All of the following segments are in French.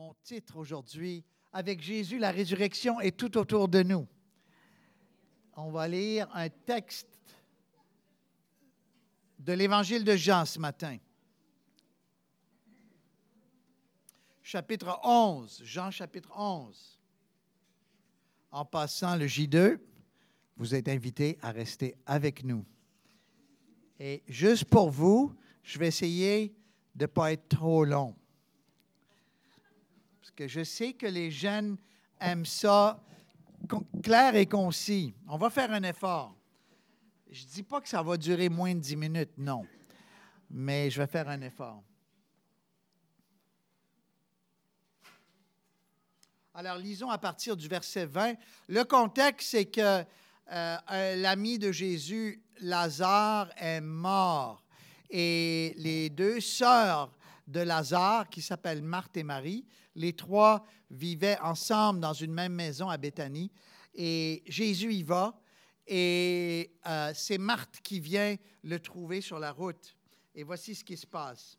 Mon titre aujourd'hui, avec Jésus, la résurrection est tout autour de nous. On va lire un texte de l'Évangile de Jean ce matin. Chapitre 11, Jean chapitre 11. En passant le J2, vous êtes invités à rester avec nous. Et juste pour vous, je vais essayer de ne pas être trop long. Parce que je sais que les jeunes aiment ça clair et concis. On va faire un effort. Je ne dis pas que ça va durer moins de 10 minutes, non. Mais je vais faire un effort. Alors, lisons à partir du verset 20. Le contexte, c'est que l'ami de Jésus, Lazare, est mort. Et les deux sœurs de Lazare, qui s'appellent Marthe et Marie, les trois vivaient ensemble dans une même maison à Béthanie. Et Jésus y va. Et c'est Marthe qui vient le trouver sur la route. Et voici ce qui se passe.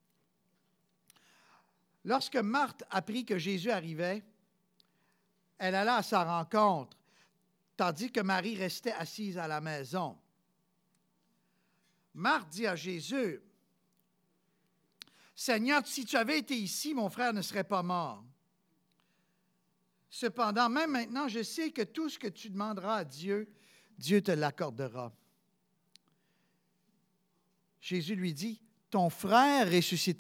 Lorsque Marthe apprit que Jésus arrivait, elle alla à sa rencontre, tandis que Marie restait assise à la maison. Marthe dit à Jésus, « Seigneur, si tu avais été ici, mon frère ne serait pas mort. Cependant, même maintenant, je sais que tout ce que tu demanderas à Dieu, Dieu te l'accordera. » Jésus lui dit, « Ton frère ressuscitera. »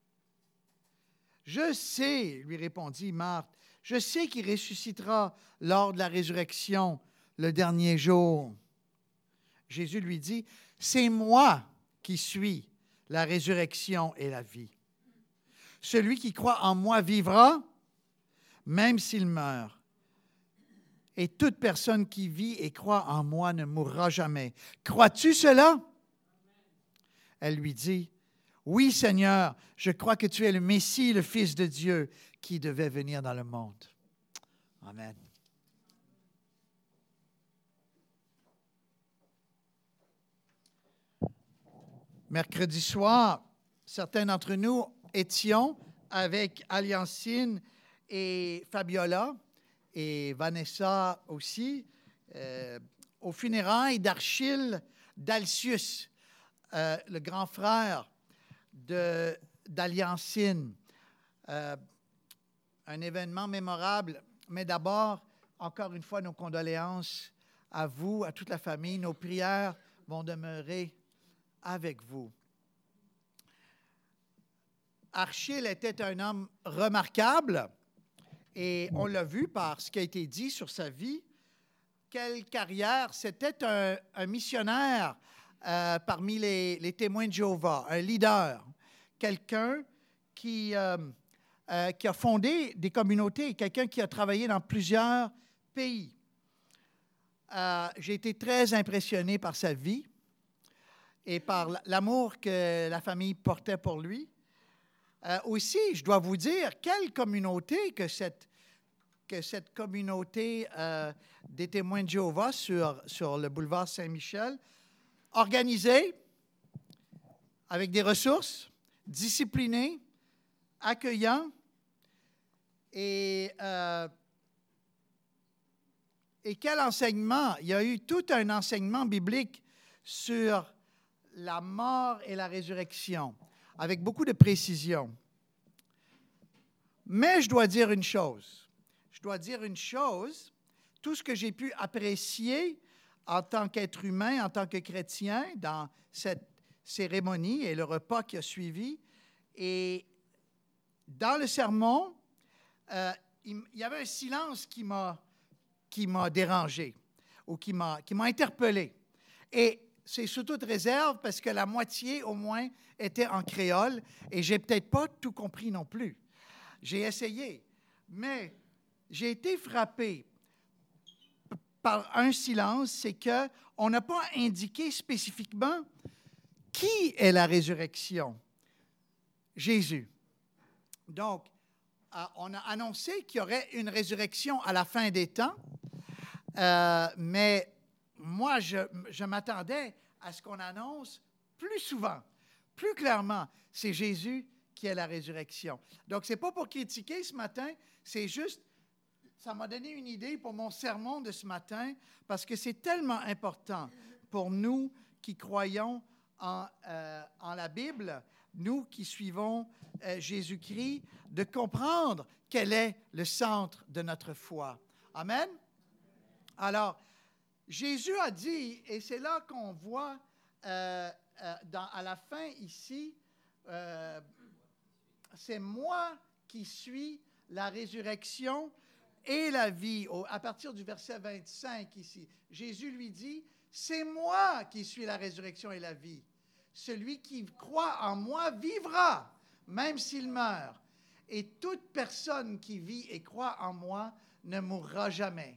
« Je sais, lui répondit Marthe, je sais qu'il ressuscitera lors de la résurrection le dernier jour. » Jésus lui dit, « C'est moi qui suis la résurrection et la vie. Celui qui croit en moi vivra, même s'il meurt. Et toute personne qui vit et croit en moi ne mourra jamais. Crois-tu cela? » Elle lui dit, « Oui, Seigneur, je crois que tu es le Messie, le Fils de Dieu, qui devait venir dans le monde. » Amen. Mercredi soir, certains d'entre nous étions avec Aliancine et Fabiola et Vanessa aussi aux funérailles d'Achille d'Alcius, le grand frère d'Aliancine. Un événement mémorable, mais d'abord, encore une fois, nos condoléances à vous, à toute la famille. Nos prières vont demeurer avec vous. Achille était un homme remarquable et on l'a vu par ce qui a été dit sur sa vie. Quelle carrière! C'était un missionnaire parmi les témoins de Jéhovah, un leader, quelqu'un qui a fondé des communautés, quelqu'un qui a travaillé dans plusieurs pays. J'ai été très impressionné par sa vie et par l'amour que la famille portait pour lui. Aussi, je dois vous dire, quelle communauté que cette communauté des témoins de Jéhovah sur le boulevard Saint-Michel, organisée, avec des ressources, disciplinée, accueillant, et quel enseignement! Il y a eu tout un enseignement biblique sur la mort et la résurrection, avec beaucoup de précision. Mais je dois dire une chose. Tout ce que j'ai pu apprécier en tant qu'être humain, en tant que chrétien, dans cette cérémonie et le repas qui a suivi, et dans le sermon, il y avait un silence qui m'a dérangé ou qui m'a interpellé. Et c'est sous toute réserve parce que la moitié au moins était en créole et je n'ai peut-être pas tout compris non plus. J'ai essayé, mais j'ai été frappé par un silence, c'est qu'on n'a pas indiqué spécifiquement qui est la résurrection. Jésus. Donc, on a annoncé qu'il y aurait une résurrection à la fin des temps, mais moi, je m'attendais à ce qu'on annonce plus souvent, plus clairement, c'est Jésus qui est la résurrection. Donc, ce n'est pas pour critiquer ce matin, c'est juste, ça m'a donné une idée pour mon sermon de ce matin, parce que c'est tellement important pour nous qui croyons en la Bible, nous qui suivons Jésus-Christ, de comprendre quel est le centre de notre foi. Amen? Alors, Jésus a dit, et c'est là qu'on voit à la fin ici, c'est moi qui suis la résurrection et la vie. À partir du verset 25 ici, Jésus lui dit, c'est moi qui suis la résurrection et la vie. Celui qui croit en moi vivra, même s'il meurt. Et toute personne qui vit et croit en moi ne mourra jamais.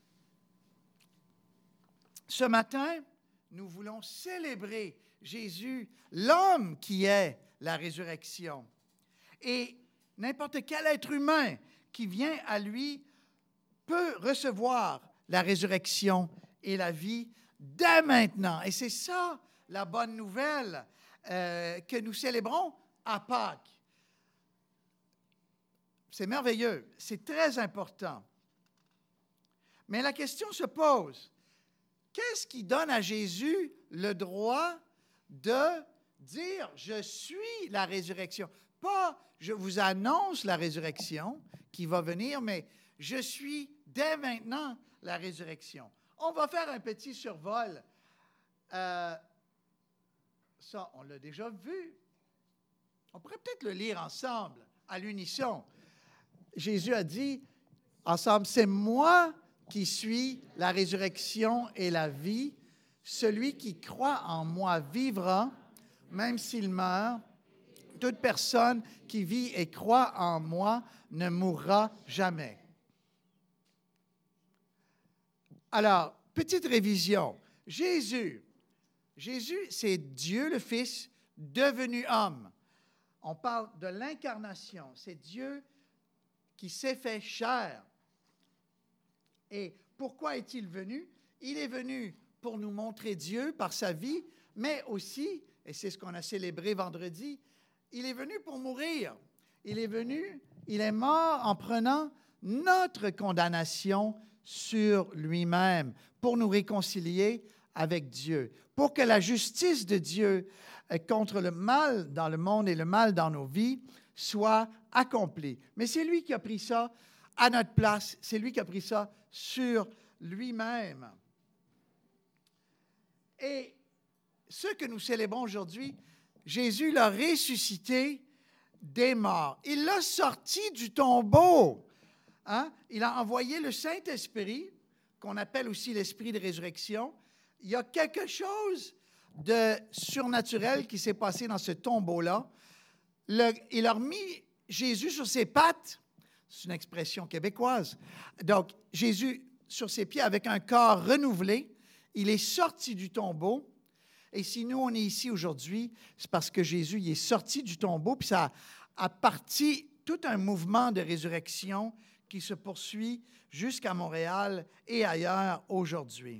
Ce matin, nous voulons célébrer Jésus, l'homme qui est la résurrection. Et n'importe quel être humain qui vient à lui peut recevoir la résurrection et la vie dès maintenant. Et c'est ça la bonne nouvelle que nous célébrons à Pâques. C'est merveilleux, c'est très important. Mais la question se pose, qu'est-ce qui donne à Jésus le droit de dire « Je suis la résurrection ». Pas « Je vous annonce la résurrection qui va venir », mais « Je suis dès maintenant la résurrection ». On va faire un petit survol. Ça, on l'a déjà vu. On pourrait peut-être le lire ensemble, à l'unisson. Jésus a dit ensemble, « C'est moi qui suis la résurrection et la vie. Celui qui croit en moi vivra, même s'il meurt. Toute personne qui vit et croit en moi ne mourra jamais. » Alors, petite révision. Jésus, c'est Dieu le Fils devenu homme. On parle de l'incarnation. C'est Dieu qui s'est fait chair. Et pourquoi est-il venu? Il est venu pour nous montrer Dieu par sa vie, mais aussi, et c'est ce qu'on a célébré vendredi, il est venu pour mourir. Il est mort en prenant notre condamnation sur lui-même pour nous réconcilier avec Dieu, pour que la justice de Dieu contre le mal dans le monde et le mal dans nos vies soit accomplie. Mais c'est lui qui a pris ça à notre place, c'est lui qui a pris ça sur lui-même. Et ce que nous célébrons aujourd'hui, Jésus l'a ressuscité des morts. Il l'a sorti du tombeau. Hein? Il a envoyé le Saint-Esprit, qu'on appelle aussi l'Esprit de résurrection. Il y a quelque chose de surnaturel qui s'est passé dans ce tombeau-là. Il a remis Jésus sur ses pattes. C'est une expression québécoise. Donc, Jésus sur ses pieds avec un corps renouvelé. Il est sorti du tombeau. Et si nous, on est ici aujourd'hui, c'est parce que Jésus il est sorti du tombeau, puis ça a parti tout un mouvement de résurrection qui se poursuit jusqu'à Montréal et ailleurs aujourd'hui.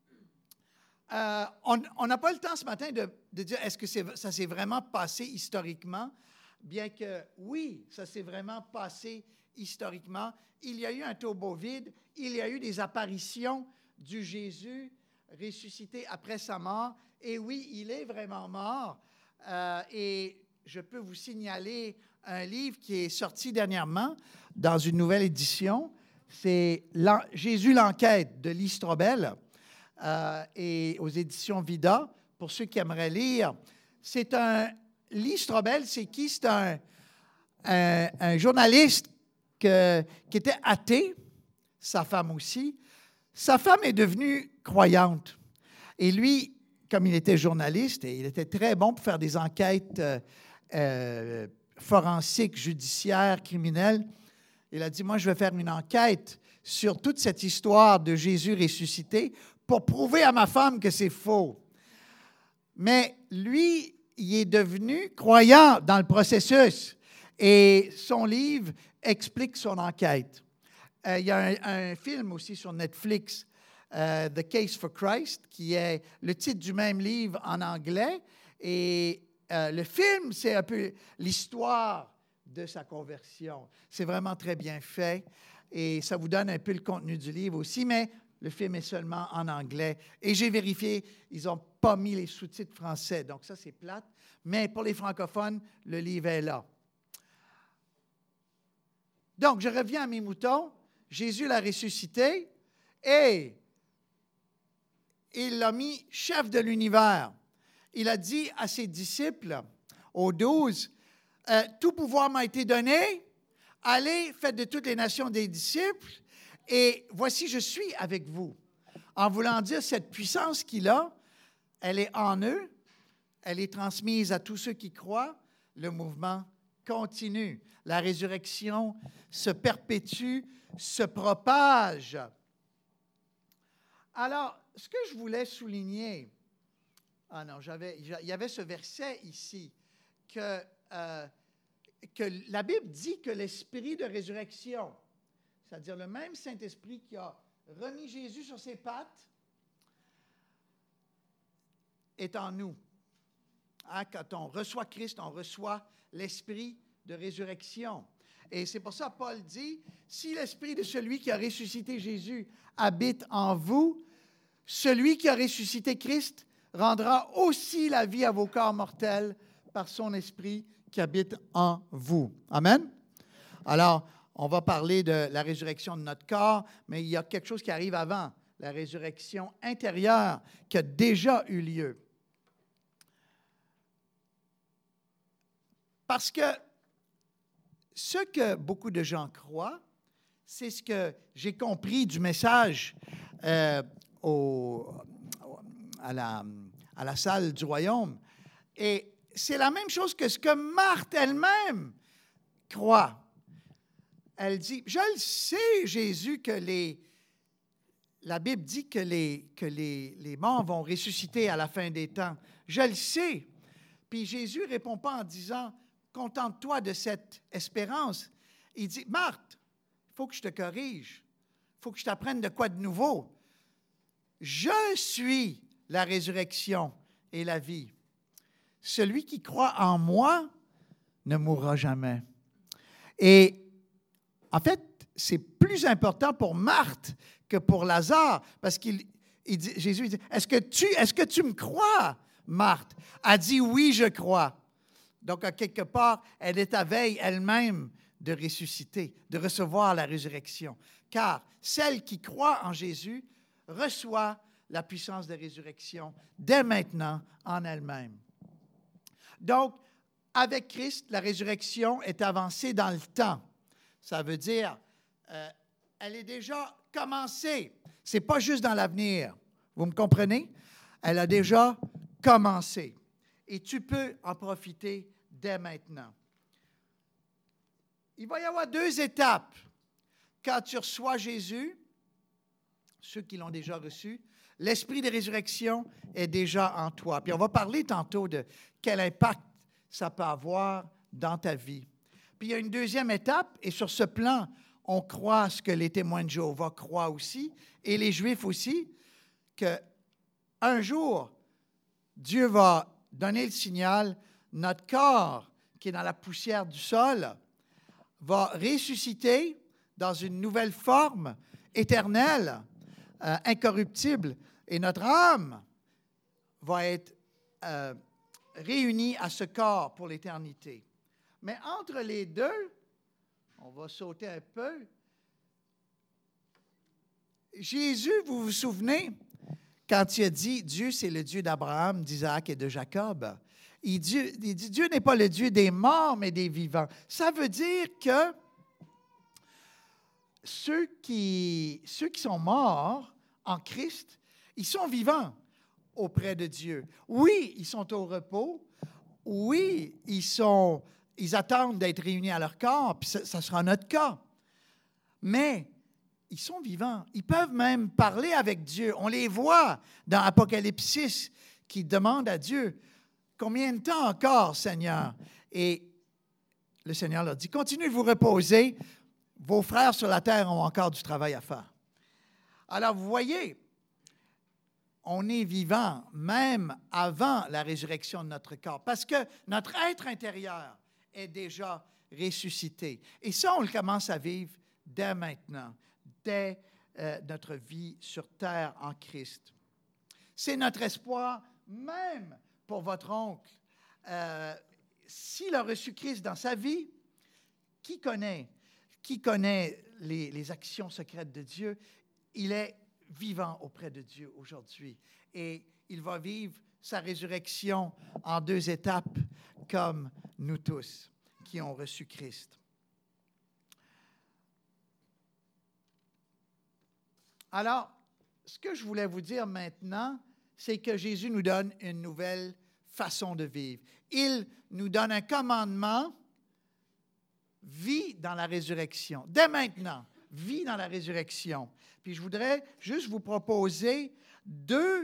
On n'a pas le temps ce matin de dire est-ce que ça s'est vraiment passé historiquement, bien que oui, ça s'est vraiment passé historiquement. Il y a eu un tombeau vide, il y a eu des apparitions du Jésus ressuscité après sa mort. Et oui, il est vraiment mort. Et je peux vous signaler un livre qui est sorti dernièrement dans une nouvelle édition. C'est Jésus l'enquête de Lee Strobel et aux éditions Vida. Pour ceux qui aimeraient lire, Lee Strobel, c'est qui? C'est un journaliste qui était athée, sa femme aussi. Sa femme est devenue croyante. Et lui, comme il était journaliste, et il était très bon pour faire des enquêtes forensiques, judiciaires, criminelles, il a dit, moi, je vais faire une enquête sur toute cette histoire de Jésus ressuscité pour prouver à ma femme que c'est faux. Mais lui, il est devenu croyant dans le processus. Et son livre explique son enquête. Il y a un film aussi sur Netflix, The Case for Christ, qui est le titre du même livre en anglais. Et le film, c'est un peu l'histoire de sa conversion. C'est vraiment très bien fait et ça vous donne un peu le contenu du livre aussi, mais le film est seulement en anglais. Et j'ai vérifié, ils n'ont pas mis les sous-titres français, donc ça, c'est plate. Mais pour les francophones, le livre est là. Donc, je reviens à mes moutons. Jésus l'a ressuscité et il l'a mis chef de l'univers. Il a dit à ses disciples, aux 12, « Tout pouvoir m'a été donné. Allez, faites de toutes les nations des disciples. Et voici, je suis avec vous. » En voulant dire, cette puissance qu'il a, elle est en eux, elle est transmise à tous ceux qui croient. Le mouvement continue. La résurrection se perpétue, se propage. Alors, ce que je voulais souligner, il y avait ce verset ici, que la Bible dit que l'esprit de résurrection, c'est-à-dire le même Saint-Esprit qui a remis Jésus sur ses pattes, est en nous. Hein, quand on reçoit Christ, on reçoit l'esprit de résurrection. Et c'est pour ça que Paul dit, si l'esprit de celui qui a ressuscité Jésus habite en vous, celui qui a ressuscité Christ rendra aussi la vie à vos corps mortels par son esprit qui habite en vous. Amen? Alors, on va parler de la résurrection de notre corps, mais il y a quelque chose qui arrive avant, la résurrection intérieure qui a déjà eu lieu. Parce que ce que beaucoup de gens croient, c'est ce que j'ai compris du message à la salle du royaume. Et c'est la même chose que ce que Marthe elle-même croit. Elle dit, je le sais, Jésus, que la Bible dit que les morts vont ressusciter à la fin des temps. Je le sais. Puis Jésus ne répond pas en disant, contente-toi de cette espérance. Il dit, Marthe, il faut que je te corrige. Il faut que je t'apprenne de quoi de nouveau. Je suis la résurrection et la vie. Celui qui croit en moi ne mourra jamais. Et en fait, c'est plus important pour Marthe que pour Lazare, parce Jésus dit, est-ce que tu me crois, Marthe? Elle dit, oui, je crois. Donc, à quelque part, elle est à veille elle-même de ressusciter, de recevoir la résurrection. Car celle qui croit en Jésus reçoit la puissance de résurrection dès maintenant en elle-même. Donc, avec Christ, la résurrection est avancée dans le temps. Ça veut dire, elle est déjà commencée. Ce n'est pas juste dans l'avenir. Vous me comprenez? Elle a déjà commencé. Et tu peux en profiter dès maintenant. Il va y avoir 2 étapes. Quand tu reçois Jésus, ceux qui l'ont déjà reçu, l'esprit de résurrection est déjà en toi. Puis on va parler tantôt de quel impact ça peut avoir dans ta vie. Puis il y a une 2e étape, et sur ce plan, on croit ce que les témoins de Jéhovah croient aussi, et les Juifs aussi, qu'un jour, Dieu va donner le signal, notre corps, qui est dans la poussière du sol, va ressusciter dans une nouvelle forme éternelle, incorruptible, et notre âme va être réunie à ce corps pour l'éternité. Mais entre les deux, on va sauter un peu. Jésus, vous vous souvenez, quand il a dit « Dieu, c'est le Dieu d'Abraham, d'Isaac et de Jacob », il dit « Dieu n'est pas le Dieu des morts, mais des vivants ». Ça veut dire que ceux qui sont morts en Christ, ils sont vivants auprès de Dieu. Oui, ils sont au repos. Oui, ils attendent d'être réunis à leur corps, puis ça sera notre cas. Mais ils sont vivants. Ils peuvent même parler avec Dieu. On les voit dans Apocalypse 6 qui demandent à Dieu, « Combien de temps encore, Seigneur? » Et le Seigneur leur dit, « Continuez de vous reposer. Vos frères sur la terre ont encore du travail à faire. » Alors, vous voyez, on est vivant même avant la résurrection de notre corps, parce que notre être intérieur est déjà ressuscité. Et ça, on le commence à vivre dès maintenant, dès notre vie sur terre en Christ. C'est notre espoir même pour votre oncle. S'il a reçu Christ dans sa vie, qui connaît les actions secrètes de Dieu? Il est vivant auprès de Dieu aujourd'hui. Et il va vivre sa résurrection en 2 étapes, comme nous tous qui ont reçu Christ. Alors, ce que je voulais vous dire maintenant, c'est que Jésus nous donne une nouvelle façon de vivre. Il nous donne un commandement, vis dans la résurrection. Dès maintenant, vis dans la résurrection. Puis je voudrais juste vous proposer deux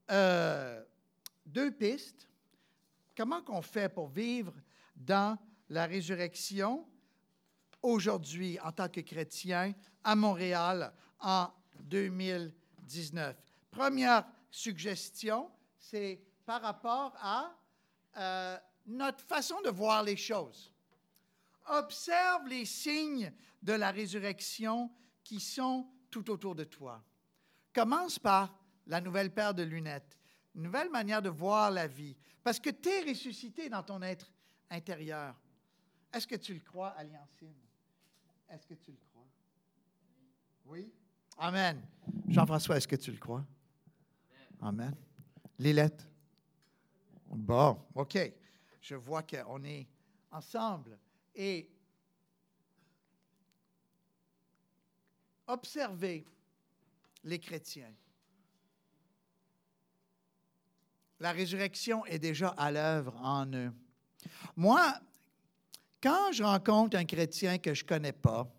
pistes. Comment qu'on fait pour vivre dans la résurrection aujourd'hui en tant que chrétien à Montréal en 2019? Première suggestion, c'est par rapport à notre façon de voir les choses. Observe les signes de la résurrection qui sont tout autour de toi. Commence par la nouvelle paire de lunettes, une nouvelle manière de voir la vie, parce que tu es ressuscité dans ton être intérieur. Est-ce que tu le crois, Aliancine? Est-ce que tu le crois? Oui? Amen. Jean-François, est-ce que tu le crois? Amen. Lilette? Bon, OK. Je vois qu'on est ensemble. Et observez les chrétiens. La résurrection est déjà à l'œuvre en eux. Moi, quand je rencontre un chrétien que je ne connais pas,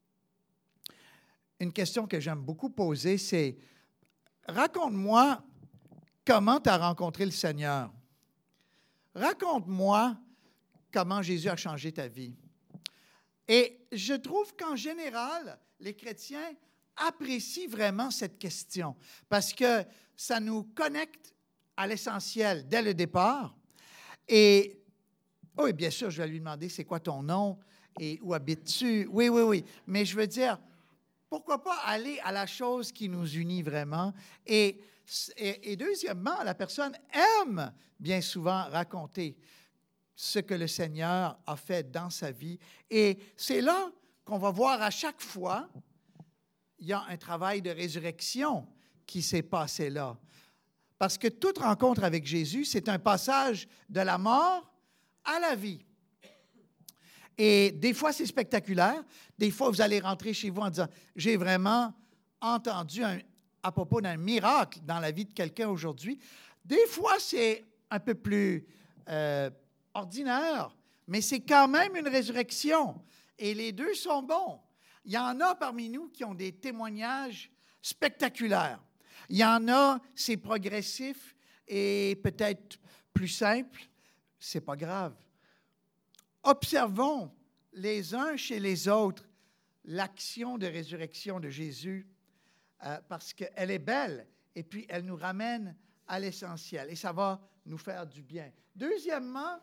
une question que j'aime beaucoup poser, c'est « Raconte-moi comment tu as rencontré le Seigneur. Raconte-moi comment Jésus a changé ta vie. » Et je trouve qu'en général, les chrétiens apprécient vraiment cette question parce que ça nous connecte à l'essentiel dès le départ. Et oui, bien sûr, je vais lui demander c'est quoi ton nom et où habites-tu. Oui. Mais je veux dire, pourquoi pas aller à la chose qui nous unit vraiment? Et deuxièmement, la personne aime bien souvent raconter ce que le Seigneur a fait dans sa vie. Et c'est là qu'on va voir à chaque fois, il y a un travail de résurrection qui s'est passé là. Parce que toute rencontre avec Jésus, c'est un passage de la mort à la vie. Et des fois, c'est spectaculaire. Des fois, vous allez rentrer chez vous en disant, j'ai vraiment entendu à propos d'un miracle dans la vie de quelqu'un aujourd'hui. Des fois, c'est un peu plus ordinaire, mais c'est quand même une résurrection. Et les deux sont bons. Il y en a parmi nous qui ont des témoignages spectaculaires. Il y en a, c'est progressif et peut-être plus simple. C'est pas grave. Observons les uns chez les autres l'action de résurrection de Jésus parce qu'elle est belle et puis elle nous ramène à l'essentiel et ça va nous faire du bien. Deuxièmement,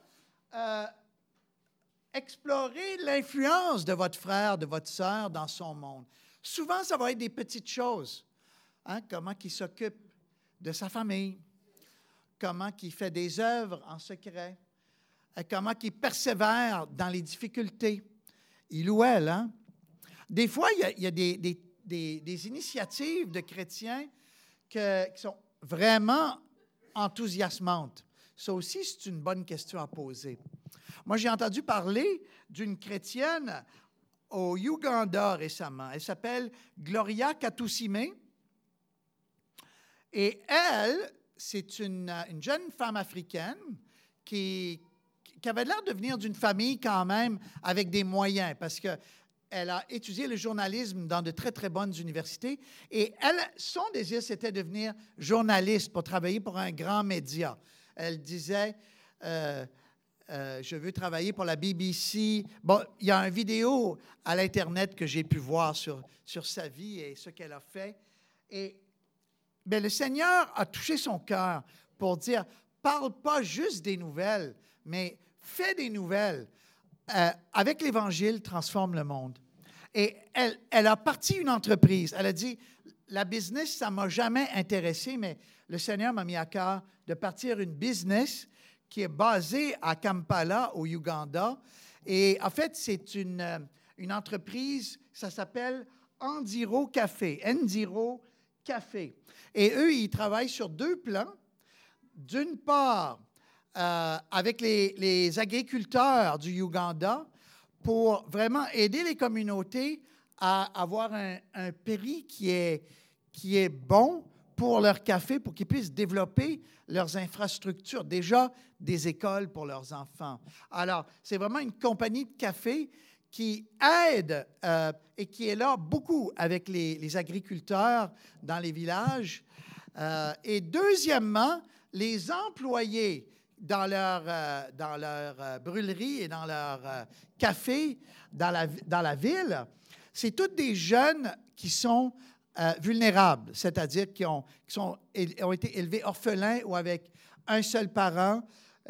explorez l'influence de votre frère, de votre sœur dans son monde. Souvent, ça va être des petites choses. Comment il s'occupe de sa famille, comment il fait des œuvres en secret, comment il persévère dans les difficultés. Il ou elle, hein? Des fois, il y a des initiatives de chrétiens qui sont vraiment enthousiasmantes. Ça aussi, c'est une bonne question à poser. Moi, j'ai entendu parler d'une chrétienne au Ouganda récemment. Elle s'appelle Gloria Katusime. Et elle, c'est une jeune femme africaine qui avait l'air de venir d'une famille quand même avec des moyens, parce qu'elle a étudié le journalisme dans de très, très bonnes universités. Et son désir, c'était de devenir journaliste pour travailler pour un grand média. Elle disait, je veux travailler pour la BBC. Bon, il y a une vidéo à l'Internet que j'ai pu voir sur sa vie et ce qu'elle a fait. bien, le Seigneur a touché son cœur pour dire, parle pas juste des nouvelles, mais fais des nouvelles. Avec l'Évangile, transforme le monde. Et elle a parti une entreprise. Elle a dit, la business, ça ne m'a jamais intéressé, mais le Seigneur m'a mis à cœur de partir une business qui est basée à Kampala, au Ouganda. Et en fait, c'est une entreprise, ça s'appelle Ndiro Café. Ndiro Café. Et eux, ils travaillent sur 2 plans. D'une part, avec les agriculteurs du Ouganda pour vraiment aider les communautés à avoir un prix qui est bon pour leur café, pour qu'ils puissent développer leurs infrastructures, déjà des écoles pour leurs enfants. Alors, c'est vraiment une compagnie de café qui aide et qui est là beaucoup avec les agriculteurs dans les villages. Et deuxièmement, les employés dans leur brûlerie et dans leur café dans la ville, c'est tous des jeunes qui sont vulnérables, c'est-à-dire qui ont été élevés orphelins ou avec un seul parent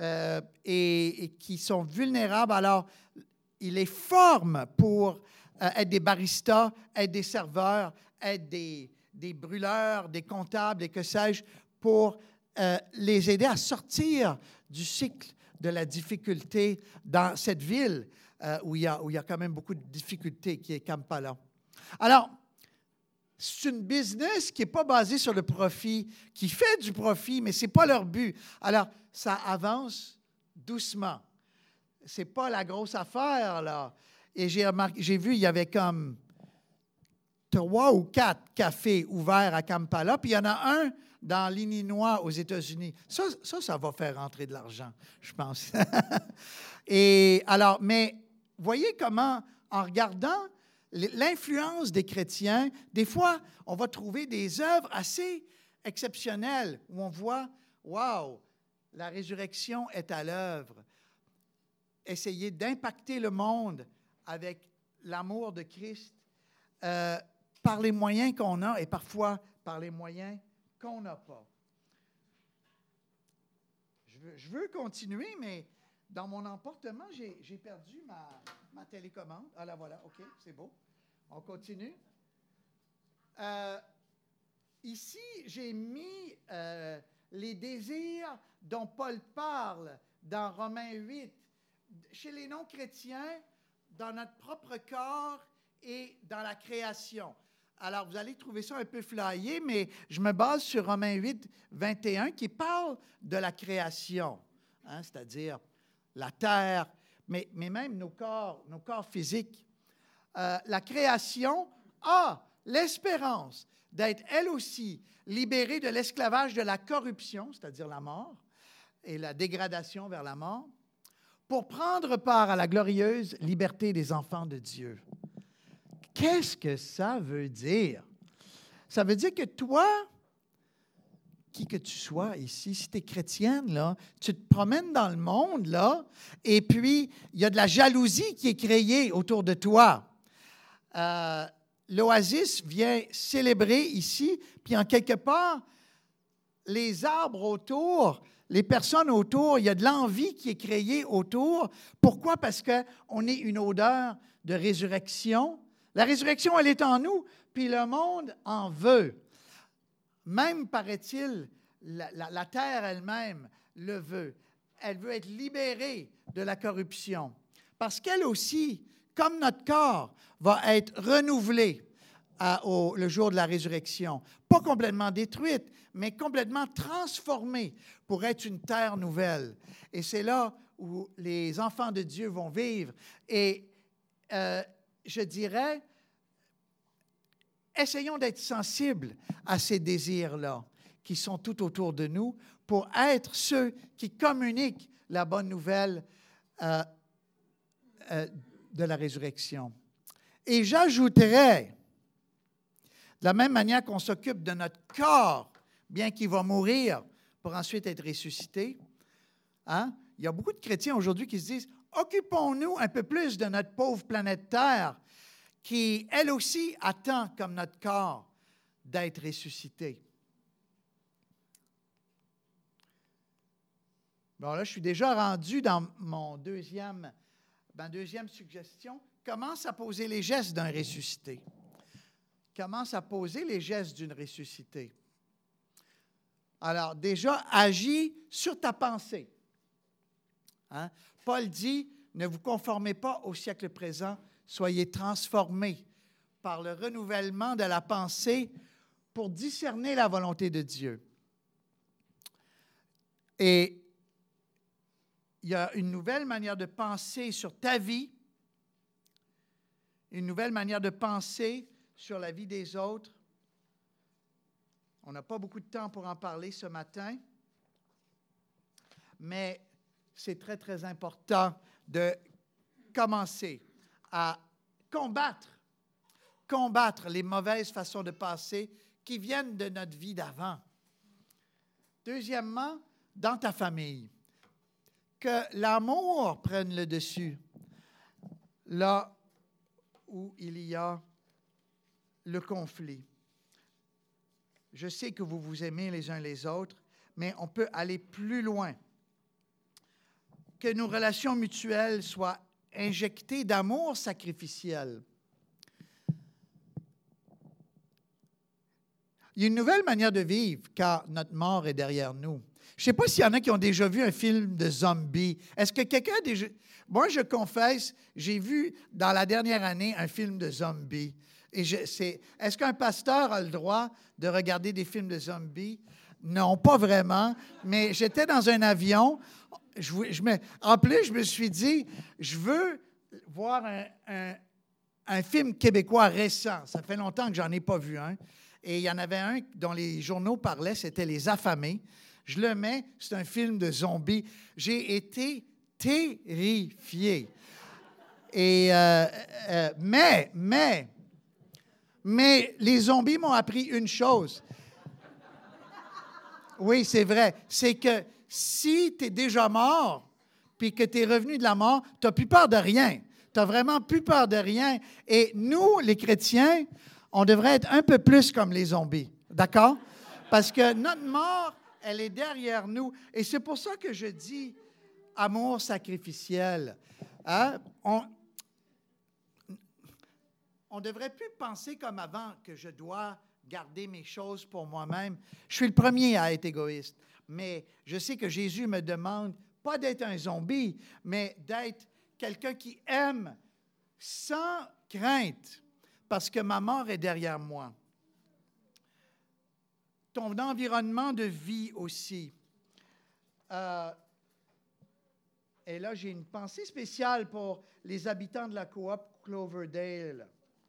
et qui sont vulnérables. Alors, ils les forment pour être des baristas, être des serveurs, être des brûleurs, des comptables et que sais-je, pour les aider à sortir du cycle de la difficulté dans cette ville où il y a quand même beaucoup de difficultés, qui est Kampala. Alors, c'est une business qui n'est pas basée sur le profit, qui fait du profit, mais ce n'est pas leur but. Alors, ça avance doucement. Ce n'est pas la grosse affaire, là. Et j'ai vu, il y avait comme 3 ou 4 cafés ouverts à Kampala, puis il y en a un dans l'Illinois aux États-Unis. Ça va faire rentrer de l'argent, je pense. Et alors, mais voyez comment, en regardant l'influence des chrétiens, des fois, on va trouver des œuvres assez exceptionnelles où on voit, wow, la résurrection est à l'œuvre. Essayer d'impacter le monde avec l'amour de Christ par les moyens qu'on a et parfois par les moyens qu'on n'a pas. Je veux continuer, mais dans mon emportement, j'ai perdu ma télécommande. Ah là, voilà, OK, c'est beau. On continue. Ici, j'ai mis les désirs dont Paul parle dans Romains 8. Chez les non-chrétiens, dans notre propre corps et dans la création. Alors, vous allez trouver ça un peu flyé, mais je me base sur Romains 8, 21, qui parle de la création, hein, c'est-à-dire la terre, mais même nos corps physiques. La création a l'espérance d'être, elle aussi, libérée de l'esclavage de la corruption, c'est-à-dire la mort, et la dégradation vers la mort, pour prendre part à la glorieuse liberté des enfants de Dieu. Qu'est-ce que ça veut dire? Ça veut dire que toi, qui que tu sois ici, si tu es chrétienne, là, tu te promènes dans le monde, là, et puis il y a de la jalousie qui est créée autour de toi. L'Oasis vient célébrer ici, puis en quelque part, les arbres autour, les personnes autour, il y a de l'envie qui est créée autour. Pourquoi? Parce qu'on est une odeur de résurrection. La résurrection, elle est en nous, puis le monde en veut. Même, paraît-il, la terre elle-même le veut. Elle veut être libérée de la corruption. Parce qu'elle aussi, comme notre corps, va être renouvelée le jour de la résurrection. Pas complètement détruite, mais complètement transformée pour être une terre nouvelle. Et c'est là où les enfants de Dieu vont vivre. Et je dirais, essayons d'être sensibles à ces désirs-là qui sont tout autour de nous pour être ceux qui communiquent la bonne nouvelle de la résurrection. Et j'ajouterais, de la même manière qu'on s'occupe de notre corps, bien qu'il va mourir pour ensuite être ressuscité, hein? Il y a beaucoup de chrétiens aujourd'hui qui se disent « Occupons-nous un peu plus de notre pauvre planète Terre, qui, elle aussi, attend, comme notre corps, d'être ressuscité. » Bon, là, je suis déjà rendu dans ma deuxième suggestion. Commence à poser les gestes d'un ressuscité. Commence à poser les gestes d'une ressuscitée. Alors, déjà, agis sur ta pensée. Hein? Paul dit, ne vous conformez pas au siècle présent, soyez transformés par le renouvellement de la pensée pour discerner la volonté de Dieu. Et il y a une nouvelle manière de penser sur ta vie, une nouvelle manière de penser sur la vie des autres. On n'a pas beaucoup de temps pour en parler ce matin, mais c'est très, très important de commencer à combattre les mauvaises façons de penser qui viennent de notre vie d'avant. Deuxièmement, dans ta famille, que l'amour prenne le dessus là où il y a le conflit. Je sais que vous vous aimez les uns les autres, mais on peut aller plus loin. Que nos relations mutuelles soient injectées d'amour sacrificiel. Il y a une nouvelle manière de vivre car notre mort est derrière nous. Je ne sais pas s'il y en a qui ont déjà vu un film de zombies. Est-ce que quelqu'un a déjà... Moi, je confesse, j'ai vu dans la dernière année un film de zombies. Est-ce qu'un pasteur a le droit de regarder des films de zombies? Non, pas vraiment. Mais j'étais dans un avion. En plus, je me suis dit, je veux voir un film québécois récent. Ça fait longtemps que j'en ai pas vu un. Et il y en avait un dont les journaux parlaient, c'était Les Affamés. Je le mets, c'est un film de zombies. J'ai été terrifié. Et, mais les zombies m'ont appris une chose. Oui, c'est vrai. C'est que si tu es déjà mort, puis que tu es revenu de la mort, tu n'as plus peur de rien. Tu n'as vraiment plus peur de rien. Et nous, les chrétiens, on devrait être un peu plus comme les zombies. D'accord? Parce que notre mort, elle est derrière nous. Et c'est pour ça que je dis amour sacrificiel. Hein? On ne devrait plus penser comme avant que je dois garder mes choses pour moi-même. Je suis le premier à être égoïste. Mais je sais que Jésus me demande pas d'être un zombie, mais d'être quelqu'un qui aime sans crainte, parce que ma mort est derrière moi. Ton environnement de vie aussi. Et là, j'ai une pensée spéciale pour les habitants de la coop Cloverdale.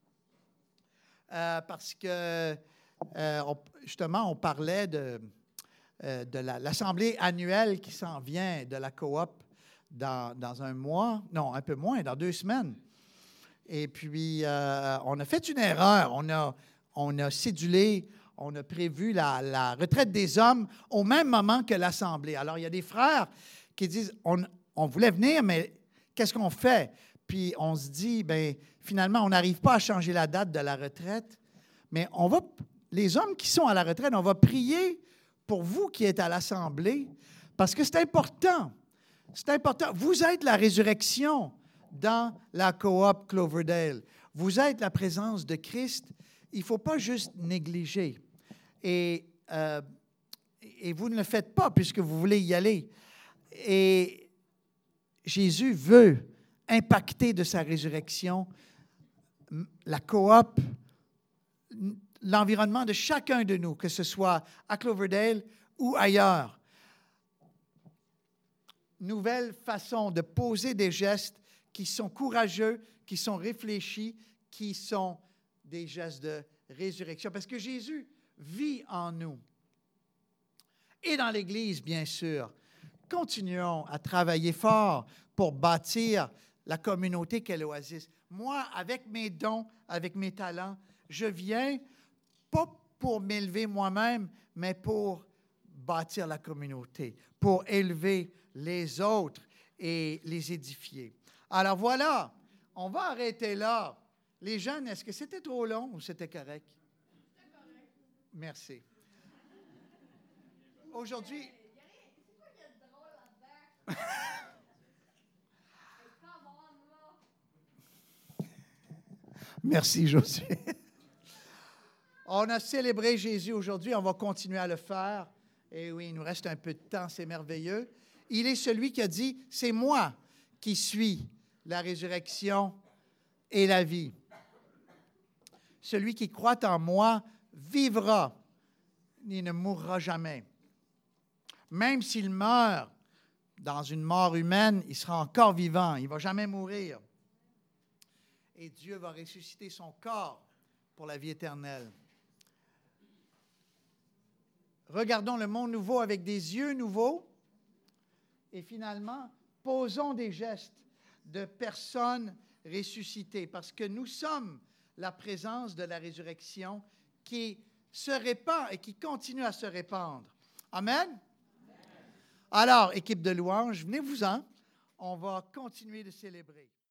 Parce que, justement, on parlait de l'assemblée annuelle qui s'en vient de la coop dans un mois, non, un peu moins, dans 2 semaines. Et puis, on a fait une erreur. On a cédulé, on a prévu la retraite des hommes au même moment que l'Assemblée. Alors, il y a des frères qui disent, on voulait venir, mais qu'est-ce qu'on fait? Puis, on se dit, bien, finalement, on n'arrive pas à changer la date de la retraite, mais les hommes qui sont à la retraite, on va prier pour vous qui êtes à l'Assemblée, parce que c'est important. C'est important. Vous êtes la résurrection dans la coop Cloverdale. Vous êtes la présence de Christ. Il ne faut pas juste négliger. Et vous ne le faites pas puisque vous voulez y aller. Et Jésus veut impacter de sa résurrection la coop, l'environnement de chacun de nous, que ce soit à Cloverdale ou ailleurs. Nouvelle façon de poser des gestes qui sont courageux, qui sont réfléchis, qui sont des gestes de résurrection. Parce que Jésus vit en nous. Et dans l'Église, bien sûr. Continuons à travailler fort pour bâtir la communauté qu'est l'Oasis. Moi, avec mes dons, avec mes talents, je viens pas pour m'élever moi-même, mais pour bâtir la communauté, pour élever les autres et les édifier. Alors voilà, on va arrêter là. Les jeunes, est-ce que c'était trop long ou c'était correct? C'était correct. Merci. Aujourd'hui... Merci, Josué. On a célébré Jésus aujourd'hui, on va continuer à le faire. Et oui, il nous reste un peu de temps, c'est merveilleux. Il est celui qui a dit, c'est moi qui suis la résurrection et la vie. Celui qui croit en moi vivra, il ne mourra jamais. Même s'il meurt dans une mort humaine, il sera encore vivant, il ne va jamais mourir. Et Dieu va ressusciter son corps pour la vie éternelle. Regardons le monde nouveau avec des yeux nouveaux et finalement, posons des gestes de personnes ressuscitées parce que nous sommes la présence de la résurrection qui se répand et qui continue à se répandre. Amen? Alors, équipe de louanges, venez-vous-en. On va continuer de célébrer.